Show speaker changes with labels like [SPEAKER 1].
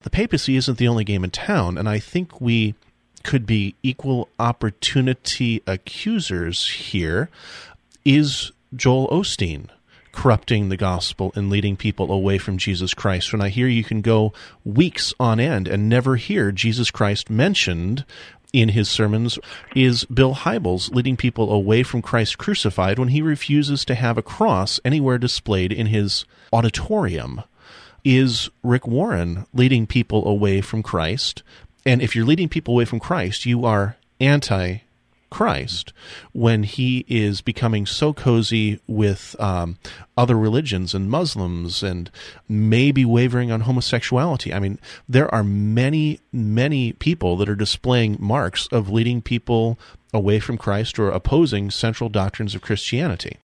[SPEAKER 1] the papacy isn't the only game in town, and I think we could be equal opportunity accusers here. Is Joel Osteen corrupting the gospel and leading people away from Jesus Christ? When I hear you can go weeks on end and never hear Jesus Christ mentioned in his sermons. Is Bill Hybels leading people away from Christ crucified when he refuses to have a cross anywhere displayed in his auditorium? Is Rick Warren leading people away from Christ? And if you're leading people away from Christ, you are anti-Christ when he is becoming so cozy with other religions and Muslims and maybe wavering on homosexuality. I mean, there are many, many people that are displaying marks of leading people away from Christ or opposing central doctrines of Christianity.